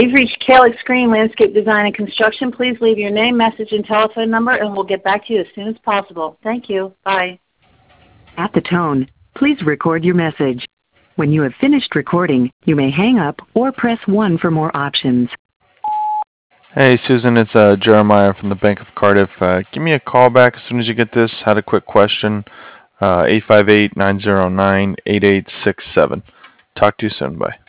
You've reached Calyx Green Landscape Design and Construction. Please leave your name, message, and telephone number, and we'll get back to you as soon as possible. Thank you. Bye. At the tone, please record your message. When you have finished recording, you may hang up or press 1 for more options. Hey Susan, it's Jeremiah from the Bank of Cardiff. Give me a call back as soon as you get this. Had a quick question. 858-909-8867. Talk to you soon. Bye.